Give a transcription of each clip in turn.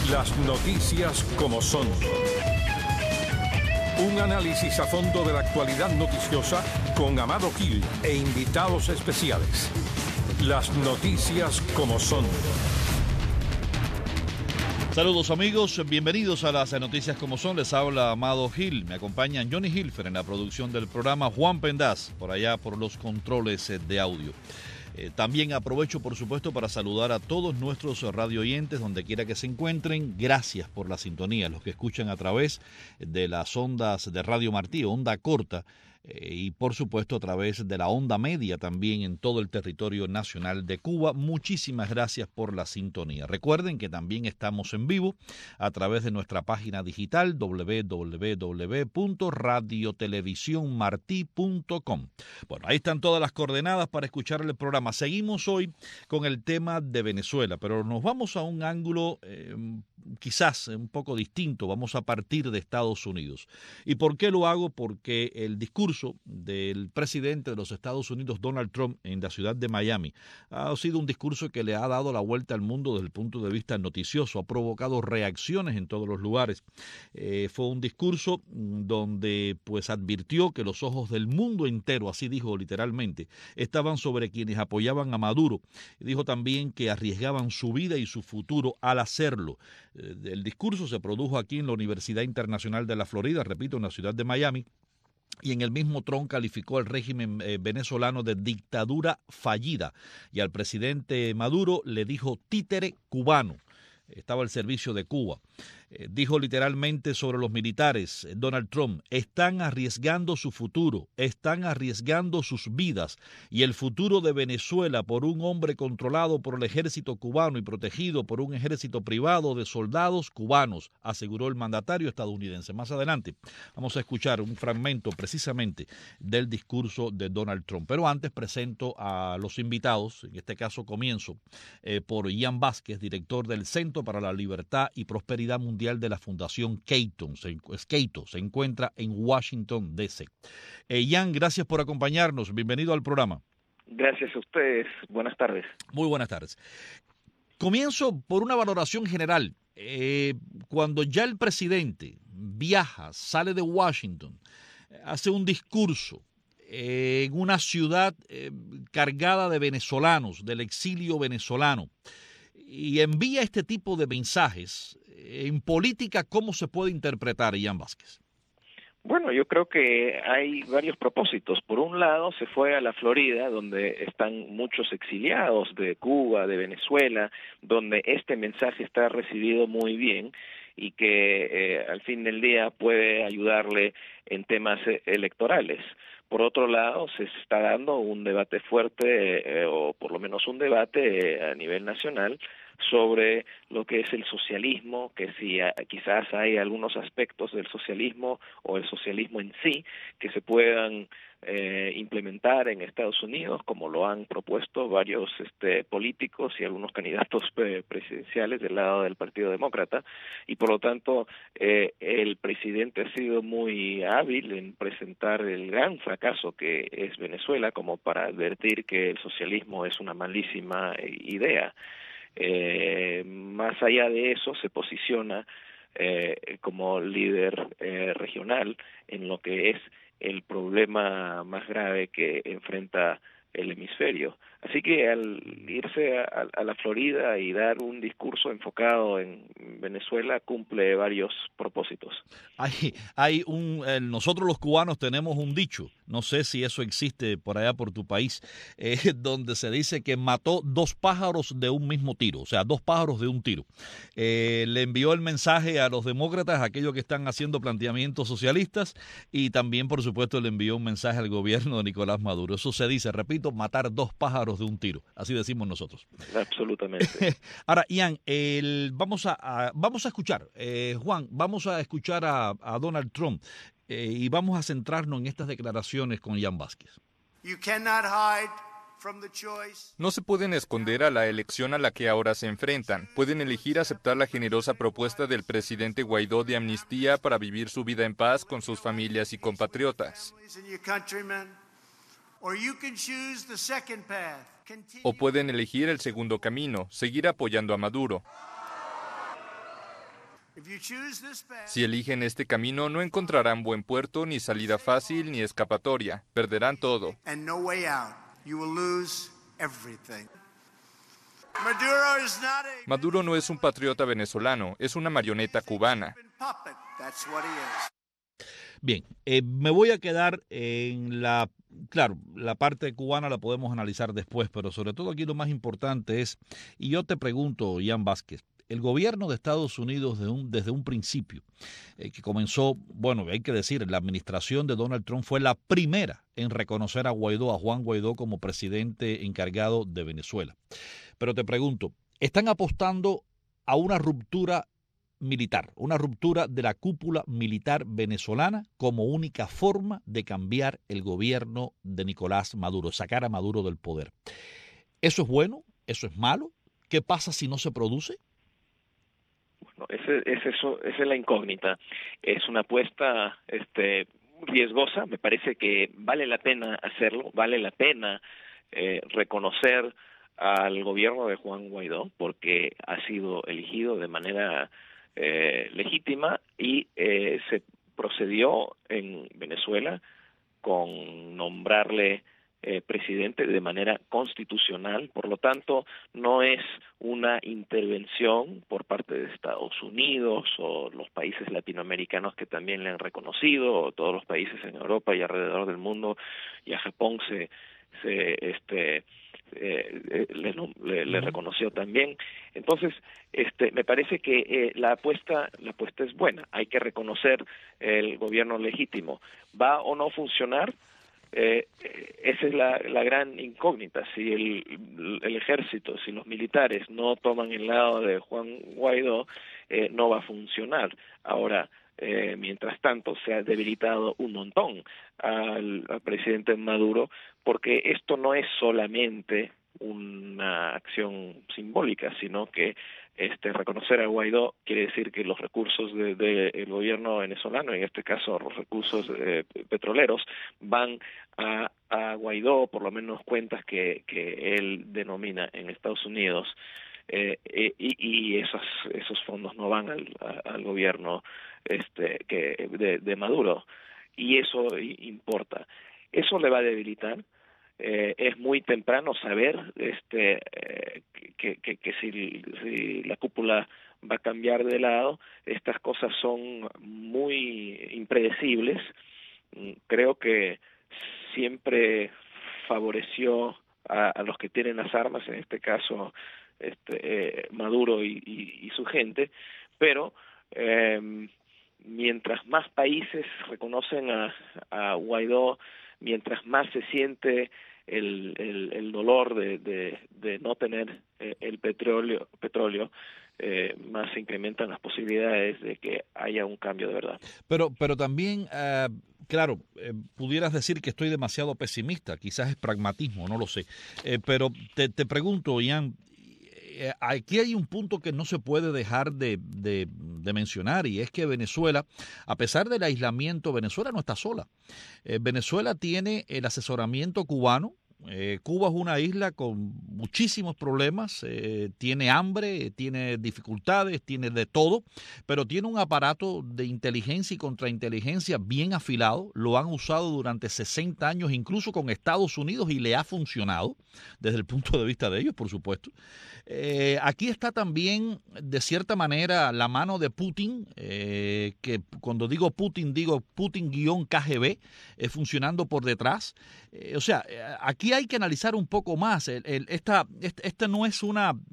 Las noticias como son. Un análisis a fondo de la actualidad noticiosa con Amado Gil e invitados especiales. Las noticias como son. Saludos amigos, bienvenidos a las noticias como son. Les habla Amado Gil. Me acompañan Johnny Hilfer en la producción del programa, Juan Pendaz por allá por los controles de audio. También aprovecho, por supuesto, para saludar a todos nuestros radio oyentes, donde quiera que se encuentren. Gracias por la sintonía, los que escuchan a través de las ondas de Radio Martí, onda corta, y por supuesto a través de la onda media también en todo el territorio nacional de Cuba. Muchísimas gracias por la sintonía. Recuerden que también estamos en vivo a través de nuestra página digital www.radiotelevisionmarti.com. Bueno, ahí están todas las coordenadas para escuchar el programa. Seguimos hoy con el tema de Venezuela, pero nos vamos a un ángulo quizás un poco distinto. Vamos a partir de Estados Unidos. ¿Y por qué lo hago? Porque el discurso del presidente de los Estados Unidos, Donald Trump, en la ciudad de Miami, ha sido un discurso que le ha dado la vuelta al mundo desde el punto de vista noticioso, ha provocado reacciones en todos los lugares. Fue un discurso donde pues advirtió que los ojos del mundo entero, así dijo literalmente, estaban sobre quienes apoyaban a Maduro. Dijo también que arriesgaban su vida y su futuro al hacerlo. El discurso se produjo aquí en la Universidad Internacional de la Florida, repito, en la ciudad de Miami. Y en el mismo Trump calificó al régimen venezolano de dictadura fallida y al presidente Maduro le dijo títere cubano. Estaba al servicio de Cuba. Dijo literalmente sobre los militares, Donald Trump, están arriesgando su futuro, están arriesgando sus vidas y el futuro de Venezuela por un hombre controlado por el ejército cubano y protegido por un ejército privado de soldados cubanos, aseguró el mandatario estadounidense. Más adelante vamos a escuchar un fragmento precisamente del discurso de Donald Trump. Pero antes presento a los invitados, en este caso comienzo por Ian Vázquez, director del Centro para la Libertad y Prosperidad Mundial de la Fundación Cato, se encuentra en Washington, D.C. Ian, gracias por acompañarnos. Bienvenido al programa. Gracias a ustedes. Buenas tardes. Muy buenas tardes. Comienzo por una valoración general. Cuando ya el presidente viaja, sale de Washington, hace un discurso en una ciudad cargada de venezolanos, del exilio venezolano, y envía este tipo de mensajes, en política, ¿cómo se puede interpretar, Ian Vázquez? Bueno, yo creo que hay varios propósitos. Por un lado, se fue a la Florida, donde están muchos exiliados de Cuba, de Venezuela, donde este mensaje está recibido muy bien y que al fin del día puede ayudarle en temas electorales. Por otro lado, se está dando un debate fuerte, o por lo menos un debate a nivel nacional, sobre lo que es el socialismo, que si quizás hay algunos aspectos del socialismo o el socialismo en sí que se puedan implementar en Estados Unidos, como lo han propuesto varios políticos y algunos candidatos presidenciales del lado del Partido Demócrata, y por lo tanto el presidente ha sido muy hábil en presentar el gran fracaso que es Venezuela como para advertir que el socialismo es una malísima idea. Más allá de eso, se posiciona como líder regional en lo que es el problema más grave que enfrenta el hemisferio. Así que al irse a la Florida y dar un discurso enfocado en Venezuela cumple varios propósitos. Nosotros los cubanos tenemos un dicho, no sé si eso existe por allá por tu país, donde se dice que mató dos pájaros de un mismo tiro, o sea, dos pájaros de un tiro. Le envió el mensaje a los demócratas, a aquellos que están haciendo planteamientos socialistas, y también, por supuesto, le envió un mensaje al gobierno de Nicolás Maduro. Eso se dice, repito, matar dos pájaros de un tiro, así decimos nosotros. Absolutamente. Ahora, Ian, vamos a escuchar, Juan, vamos a escuchar a Donald Trump y vamos a centrarnos en estas declaraciones con Ian Vázquez. No se pueden esconder a la elección a la que ahora se enfrentan. Pueden elegir aceptar la generosa propuesta del presidente Guaidó de amnistía para vivir su vida en paz con sus familias y compatriotas. O pueden elegir el segundo camino, seguir apoyando a Maduro. Si eligen este camino, no encontrarán buen puerto, ni salida fácil, ni escapatoria. Perderán todo. Maduro no es un patriota venezolano, es una marioneta cubana. Bien, me voy a quedar en claro, la parte cubana la podemos analizar después, pero sobre todo aquí lo más importante es, y yo te pregunto, Ian Vázquez, el gobierno de Estados Unidos desde un principio, que comenzó, bueno, hay que decir, la administración de Donald Trump fue la primera en reconocer a Juan Guaidó como presidente encargado de Venezuela. Pero te pregunto, ¿están apostando a una ruptura militar, una ruptura de la cúpula militar venezolana como única forma de cambiar el gobierno de Nicolás Maduro, sacar a Maduro del poder? ¿Eso es bueno? ¿Eso es malo? ¿Qué pasa si no se produce? Bueno, esa es la incógnita. Es una apuesta riesgosa. Me parece que vale la pena hacerlo, vale la pena reconocer al gobierno de Juan Guaidó porque ha sido elegido de manera legítima y se procedió en Venezuela con nombrarle presidente de manera constitucional. Por lo tanto, no es una intervención por parte de Estados Unidos o los países latinoamericanos que también le han reconocido, o todos los países en Europa y alrededor del mundo, y a Japón le reconoció también. Entonces, me parece que la apuesta es buena. Hay que reconocer el gobierno legítimo. ¿Va o no funcionar? Esa es la gran incógnita. Si el ejército, si los militares no toman el lado de Juan Guaidó, no va a funcionar. Ahora, mientras tanto, se ha debilitado un montón al presidente Maduro, porque esto no es solamente una acción simbólica, sino que reconocer a Guaidó quiere decir que los recursos del gobierno venezolano, en este caso los recursos petroleros, van a Guaidó, por lo menos cuentas que él denomina en Estados Unidos, y esos fondos no van al gobierno de Maduro, y eso importa. Eso le va a debilitar. Es muy temprano saber que si la cúpula va a cambiar de lado. Estas cosas son muy impredecibles. Creo que siempre favoreció a los que tienen las armas, en este caso Maduro y su gente, pero mientras más países reconocen a Guaidó, mientras más se siente el dolor de no tener el petróleo, más se incrementan las posibilidades de que haya un cambio de verdad. Pero también, claro, pudieras decir que estoy demasiado pesimista, quizás es pragmatismo, no lo sé. Pero te pregunto, Ian, aquí hay un punto que no se puede dejar de mencionar, y es que Venezuela, a pesar del aislamiento, Venezuela no está sola. Venezuela tiene el asesoramiento cubano. Cuba es una isla con muchísimos problemas, tiene hambre, tiene dificultades, tiene de todo, pero tiene un aparato de inteligencia y contrainteligencia bien afilado. Lo han usado durante 60 años, incluso con Estados Unidos, y le ha funcionado desde el punto de vista de ellos, por supuesto. Aquí está también, de cierta manera, la mano de Putin, que cuando digo Putin-KGB, funcionando por detrás. O sea, aquí hay que analizar un poco más. Esta no es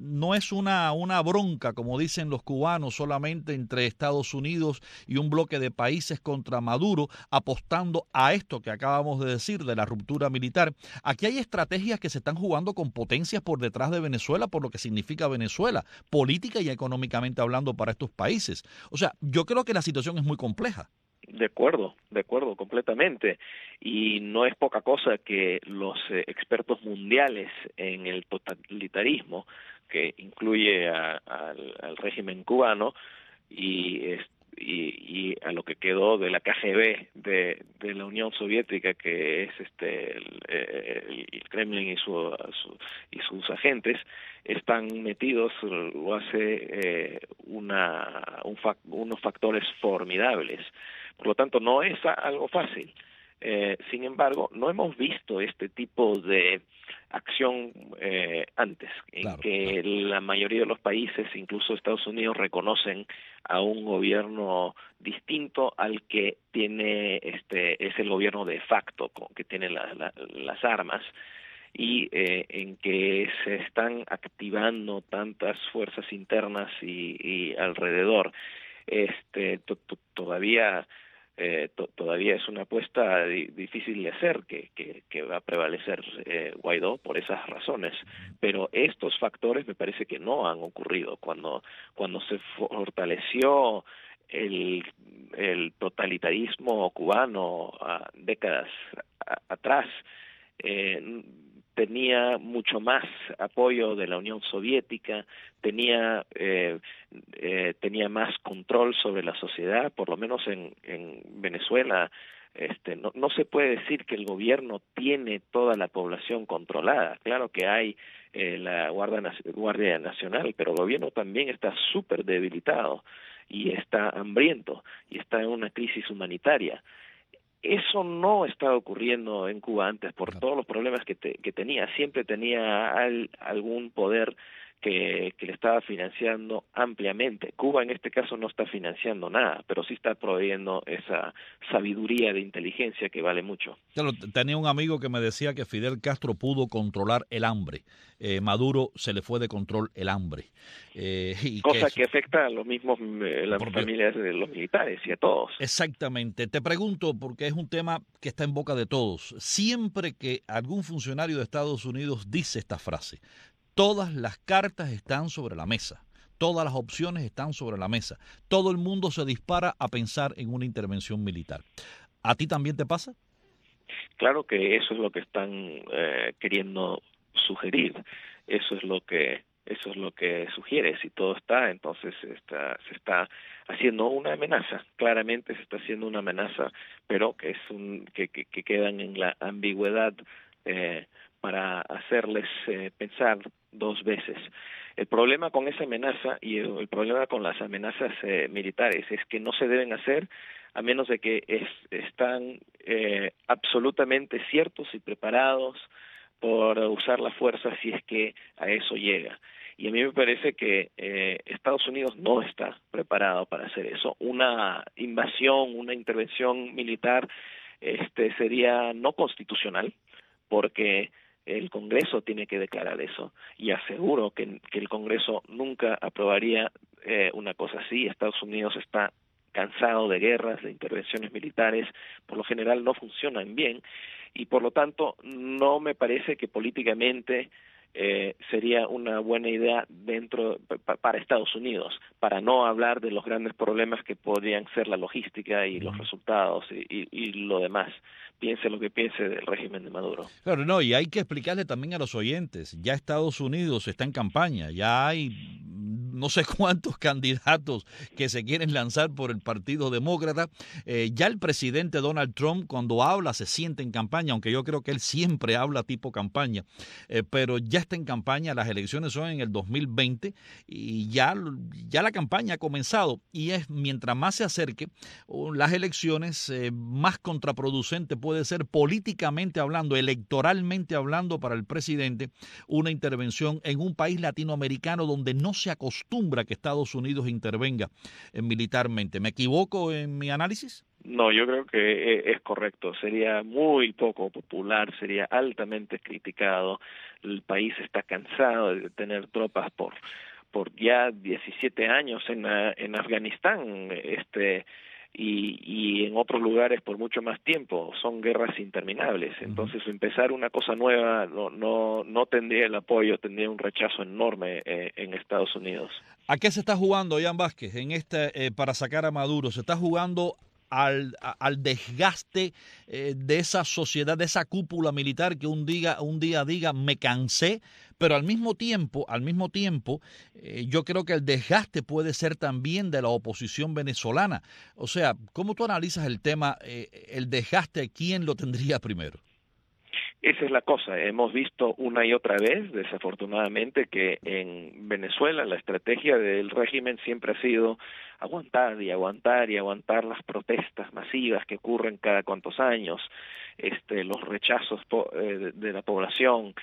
una bronca, como dicen los cubanos, solamente entre Estados Unidos y un bloque de países contra Maduro, apostando a esto que acabamos de decir, de la ruptura militar. Aquí hay estrategias que se están jugando con potencias por detrás de Venezuela, por lo que significa Venezuela, política y económicamente hablando para estos países. O sea, yo creo que la situación es muy compleja. De acuerdo, completamente. Y no es poca cosa que los expertos mundiales en el totalitarismo, que incluye al régimen cubano y a lo que quedó de la KGB de la Unión Soviética, que es el Kremlin y sus agentes, están metidos, lo hace una unos factores formidables. Por lo tanto, no es algo fácil. Sin embargo, no hemos visto este tipo de acción antes, en que la mayoría de los países, incluso Estados Unidos, reconocen a un gobierno distinto al que tiene es el gobierno de facto, que tiene las armas, y en que se están activando tantas fuerzas internas y alrededor. Todavía es una apuesta difícil de hacer que va a prevalecer Guaidó por esas razones, pero estos factores me parece que no han ocurrido. Cuando se fortaleció el totalitarismo cubano décadas atrás, tenía mucho más apoyo de la Unión Soviética, tenía más control sobre la sociedad, por lo menos en Venezuela. No se puede decir que el gobierno tiene toda la población controlada. Claro que hay la Guardia Nacional, pero el gobierno también está súper debilitado y está hambriento y está en una crisis humanitaria. Eso no estaba ocurriendo en Cuba antes por todos los problemas que tenía. Siempre tenía algún poder que le estaba financiando ampliamente. Cuba en este caso no está financiando nada, pero sí está proveyendo esa sabiduría de inteligencia que vale mucho. Claro, tenía un amigo que me decía que Fidel Castro pudo controlar el hambre. Maduro se le fue de control el hambre. Cosa que afecta a los mismos, las familias de los militares y a todos. Exactamente. Te pregunto, porque es un tema que está en boca de todos. Siempre que algún funcionario de Estados Unidos dice esta frase, todas las cartas están sobre la mesa, todas las opciones están sobre la mesa, todo el mundo se dispara a pensar en una intervención militar. ¿A ti también te pasa? Claro que eso es lo que están queriendo sugerir, eso es lo que sugiere. Si todo está, entonces se está haciendo una amenaza. Claramente se está haciendo una amenaza, pero que que quedan en la ambigüedad para hacerles pensar dos veces. El problema con esa amenaza y el problema con las amenazas militares es que no se deben hacer a menos de que están absolutamente ciertos y preparados por usar la fuerza si es que a eso llega. Y a mí me parece que Estados Unidos no está preparado para hacer eso. Una invasión, una intervención militar sería no constitucional, porque el Congreso tiene que declarar eso, y aseguro que el Congreso nunca aprobaría una cosa así. Estados Unidos está cansado de guerras, de intervenciones militares, por lo general no funcionan bien, y por lo tanto no me parece que políticamente sería una buena idea para Estados Unidos, para no hablar de los grandes problemas que podrían ser la logística y los resultados y lo demás. Piense lo que piense del régimen de Maduro. Claro, no, y hay que explicarle también a los oyentes, ya Estados Unidos está en campaña, ya hay no sé cuántos candidatos que se quieren lanzar por el Partido Demócrata. Ya el presidente Donald Trump, cuando habla, se siente en campaña, aunque yo creo que él siempre habla tipo campaña, pero ya está en campaña. Las elecciones son en el 2020 y ya la campaña ha comenzado, y es mientras más se acerque las elecciones, más contraproducente puede ser políticamente hablando, electoralmente hablando, para el presidente una intervención en un país latinoamericano donde no se acostumbra que Estados Unidos intervenga militarmente. ¿Me equivoco en mi análisis? No, yo creo que es correcto. Sería muy poco popular, sería altamente criticado. El país está cansado de tener tropas por ya 17 años en Afganistán, y en otros lugares por mucho más tiempo. Son guerras interminables. Entonces empezar una cosa nueva no tendría el apoyo, tendría un rechazo enorme en Estados Unidos. ¿A qué se está jugando, Jan Vázquez, para sacar a Maduro? ¿Se está jugando al desgaste de esa sociedad, de esa cúpula militar que un día diga me cansé? Pero al mismo tiempo, yo creo que el desgaste puede ser también de la oposición venezolana. O sea, ¿cómo tú analizas el tema, el desgaste? ¿Quién lo tendría primero? Esa es la cosa. Hemos visto una y otra vez, desafortunadamente, que en Venezuela la estrategia del régimen siempre ha sido aguantar y aguantar y aguantar las protestas masivas que ocurren cada cuantos años, los rechazos de la población,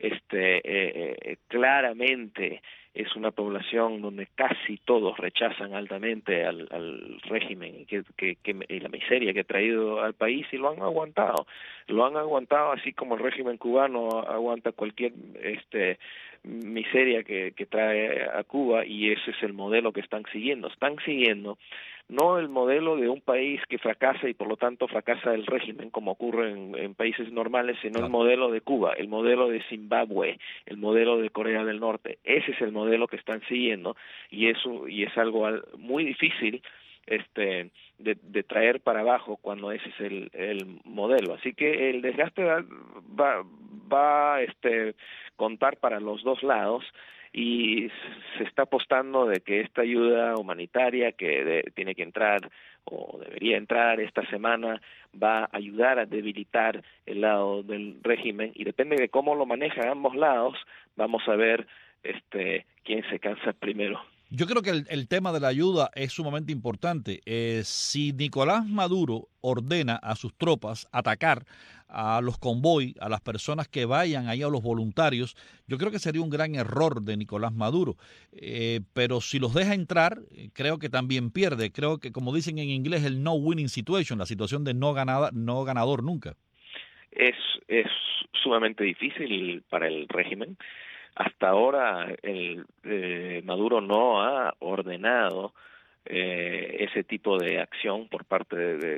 claramente es una población donde casi todos rechazan altamente al régimen y la miseria que ha traído al país, y lo han aguantado así como el régimen cubano aguanta cualquier miseria que trae a Cuba, y ese es el modelo que están siguiendo no el modelo de un país que fracasa y por lo tanto fracasa el régimen, como ocurre en países normales, sino Claro. el modelo de Cuba, el modelo de Zimbabue, el modelo de Corea del Norte. Ese es el modelo que están siguiendo, y es algo muy difícil de traer para abajo cuando ese es el modelo. Así que el desgaste va a contar para los dos lados, y se está apostando de que esta ayuda humanitaria que tiene que entrar o debería entrar esta semana va a ayudar a debilitar el lado del régimen, y depende de cómo lo manejan ambos lados, vamos a ver quién se cansa primero. Yo creo que el tema de la ayuda es sumamente importante. Si Nicolás Maduro ordena a sus tropas atacar a los convoy, a las personas que vayan ahí, a los voluntarios, yo creo que sería un gran error de Nicolás Maduro. Pero si los deja entrar, creo que también pierde. Creo que, como dicen en inglés, el no winning situation, la situación de no ganador nunca. Es sumamente difícil para el régimen. Hasta ahora Maduro no ha ordenado ese tipo de acción por parte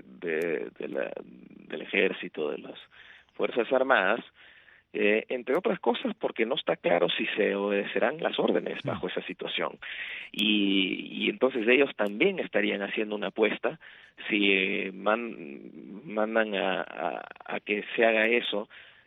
del ejército, de las Fuerzas Armadas, entre otras cosas porque no está claro si se obedecerán las órdenes bajo esa situación. Y entonces ellos también estarían haciendo una apuesta si mandan a que se haga eso,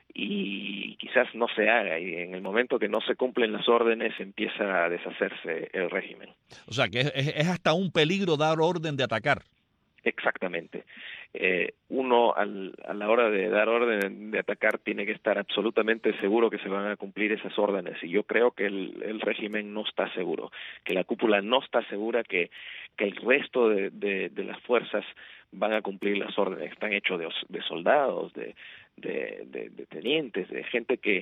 y quizás no se haga, y en el momento que no se cumplen las órdenes empieza a deshacerse el régimen. O sea, que es hasta un peligro dar orden de atacar. Exactamente. Uno a la hora de dar orden de atacar tiene que estar absolutamente seguro que se van a cumplir esas órdenes, y yo creo que el régimen no está seguro, que la cúpula no está segura que el resto de las fuerzas van a cumplir las órdenes. Están hechos de soldados, de tenientes, de gente que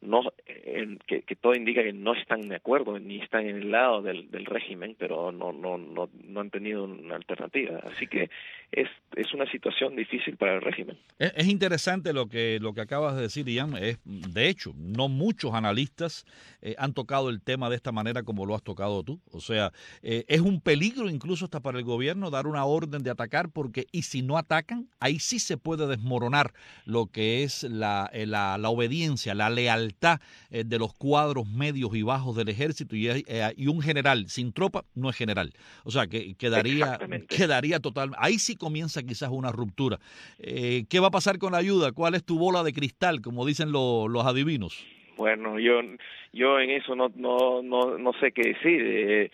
que todo indica que no están de acuerdo ni están en el lado del régimen, pero no han tenido una alternativa. Así que es una situación difícil para el régimen. Es interesante lo que acabas de decir, Ian. De hecho, no muchos analistas han tocado el tema de esta manera como lo has tocado tú. O sea, es un peligro incluso hasta para el gobierno dar una orden de atacar, porque y si no atacan, ahí sí se puede desmoronar lo que es la obediencia, la lealtad de los cuadros medios y bajos del ejército, y un general sin tropa no es general. O sea, que quedaría total. Ahí sí comienza quizás una ruptura. ¿Qué va a pasar con la ayuda? ¿Cuál es tu bola de cristal, como dicen los adivinos? Bueno, yo en eso no sé qué decir.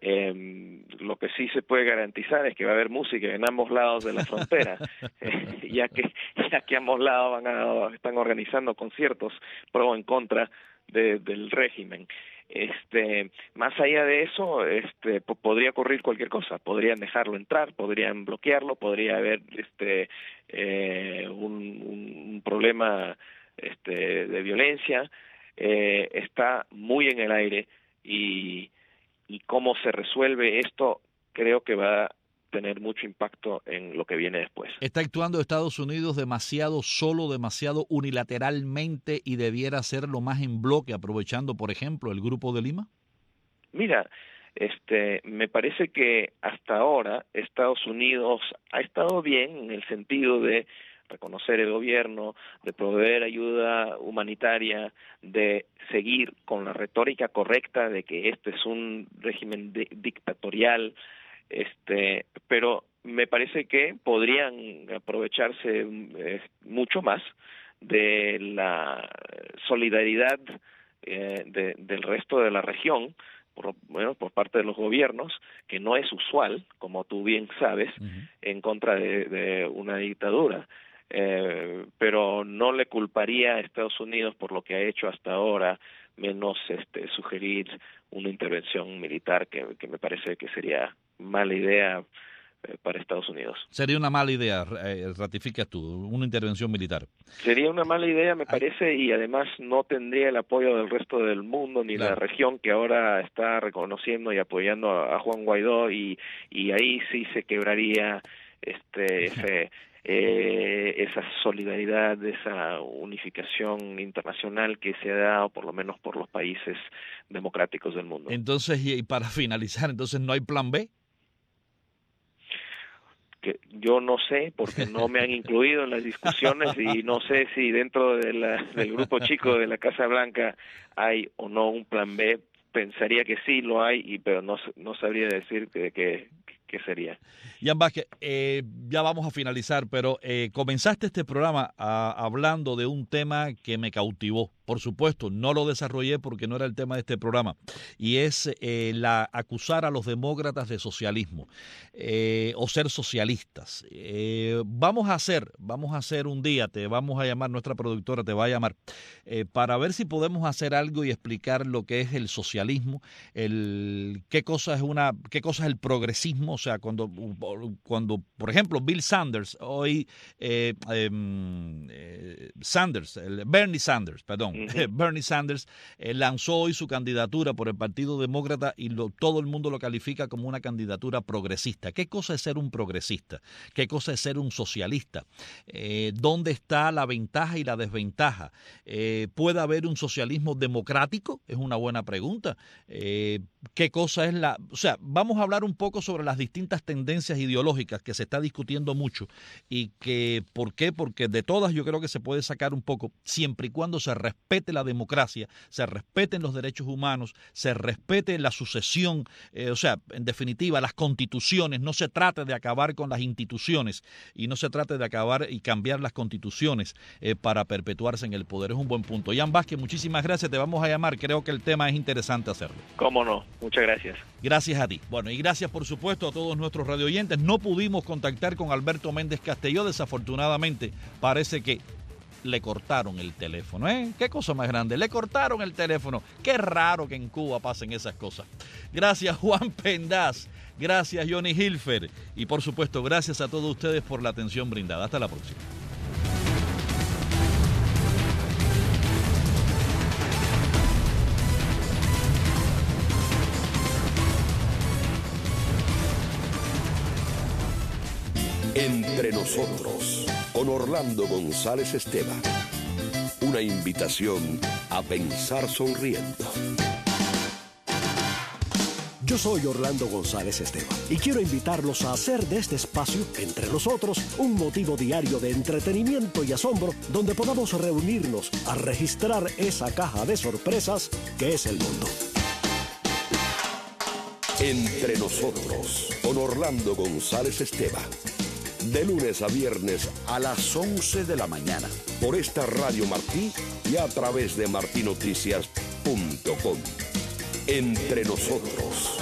Lo que sí se puede garantizar es que va a haber música en ambos lados de la frontera, ya que ambos lados están organizando conciertos pro o en contra del régimen. Más allá de eso, podría ocurrir cualquier cosa. Podrían dejarlo entrar, podrían bloquearlo, podría haber un problema de violencia. Está muy en el aire, y cómo se resuelve esto creo que va a tener mucho impacto en lo que viene después. ¿Está actuando Estados Unidos demasiado solo, demasiado unilateralmente, y debiera hacerlo más en bloque, aprovechando, por ejemplo, el Grupo de Lima? Mira, me parece que hasta ahora Estados Unidos ha estado bien en el sentido de reconocer el gobierno, de proveer ayuda humanitaria, de seguir con la retórica correcta de que este es un régimen dictatorial, pero me parece que podrían aprovecharse mucho más de la solidaridad del resto de la región, por parte de los gobiernos, que no es usual, como tú bien sabes, en contra de una dictadura. pero no le culparía a Estados Unidos por lo que ha hecho hasta ahora, menos sugerir una intervención militar que me parece que sería mala idea para Estados Unidos. Sería una mala idea, ratificas tú, una intervención militar. Sería una mala idea, me parece, y además no tendría el apoyo del resto del mundo ni la región que ahora está reconociendo y apoyando a Juan Guaidó, y ahí sí se quebraría esa solidaridad, esa unificación internacional que se ha dado por lo menos por los países democráticos del mundo. Entonces, y para finalizar, entonces no hay plan B. Que yo no sé, porque no me han incluido en las discusiones y no sé si dentro de del grupo chico de la Casa Blanca hay o no un plan B. Pensaría que sí lo hay, pero no sabría decir qué sería. Jan Vázquez, ya vamos a finalizar, pero comenzaste este programa hablando de un tema que me cautivó. Por supuesto, no lo desarrollé porque no era el tema de este programa, y es acusar a los demócratas de socialismo o ser socialistas. Vamos a hacer un día, te vamos a llamar, nuestra productora te va a llamar, para ver si podemos hacer algo y explicar lo que es el socialismo, qué cosa es el progresismo. O sea, cuando por ejemplo, Bill Sanders, Bernie Sanders, Bernie Sanders lanzó hoy su candidatura por el Partido Demócrata y todo el mundo lo califica como una candidatura progresista. ¿Qué cosa es ser un progresista? ¿Qué cosa es ser un socialista? ¿Dónde está la ventaja y la desventaja? ¿Puede haber un socialismo democrático? Es una buena pregunta. ¿Qué cosa es o sea, vamos a hablar un poco sobre las distintas tendencias ideológicas que se está discutiendo mucho y que, ¿por qué? Porque de todas yo creo que se puede sacar un poco, siempre y cuando se respete la democracia, se respeten los derechos humanos, se respete la sucesión, o sea, en definitiva, las constituciones. No se trata de acabar con las instituciones y no se trata de acabar y cambiar las constituciones para perpetuarse en el poder. Es un buen punto. Jan Vázquez, muchísimas gracias, te vamos a llamar, creo que el tema es interesante hacerlo. ¿Cómo no? Muchas gracias. Gracias a ti. Bueno, y gracias por supuesto a todos nuestros radioyentes. No pudimos contactar con Alberto Méndez Castelló, desafortunadamente parece que le cortaron el teléfono, Qué cosa más grande, le cortaron el teléfono. Qué raro que en Cuba pasen esas cosas. Gracias Juan Pendaz, gracias Johnny Hilfer y por supuesto gracias a todos ustedes por la atención brindada. Hasta la próxima. Entre nosotros, con Orlando González Esteban. Una invitación a pensar sonriendo. Yo soy Orlando González Esteban y quiero invitarlos a hacer de este espacio, Entre Nosotros, un motivo diario de entretenimiento y asombro donde podamos reunirnos a registrar esa caja de sorpresas que es el mundo. Entre Nosotros, con Orlando González Esteban. De lunes a viernes a las 11 de la mañana. Por esta Radio Martí y a través de martinoticias.com. Entre Nosotros.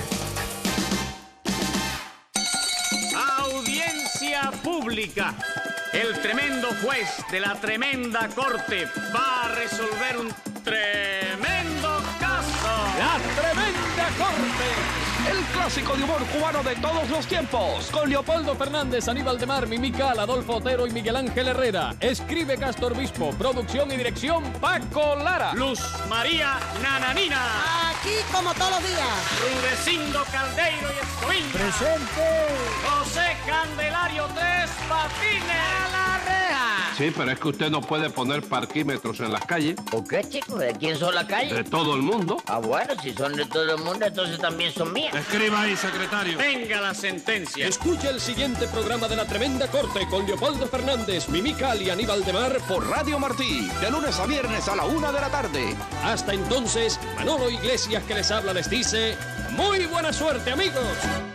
Audiencia pública. El tremendo juez de la tremenda corte va a resolver un tremendo caso. La tremenda corte. El clásico de humor cubano de todos los tiempos. Con Leopoldo Fernández, Aníbal de Mar, Mimical, Adolfo Otero y Miguel Ángel Herrera. Escribe Castor Bispo. Producción y dirección Paco Lara. Luz María Nananina. Aquí como todos los días. Rudecindo Caldeiro y Escoviña. Presente. José Candelario Tres Patines. A la reja. Sí, pero es que usted no puede poner parquímetros en las calles. ¿Por qué, chicos? ¿De quién son las calles? De todo el mundo. Ah, bueno, si son de todo el mundo, entonces también son mías. Escriba ahí, secretario. Venga la sentencia. Escucha el siguiente programa de La Tremenda Corte con Leopoldo Fernández, Mimical y Aníbal de Mar por Radio Martí, de lunes a viernes a la 1 de la tarde. Hasta entonces, Manolo Iglesias que les habla les dice, ¡muy buena suerte, amigos!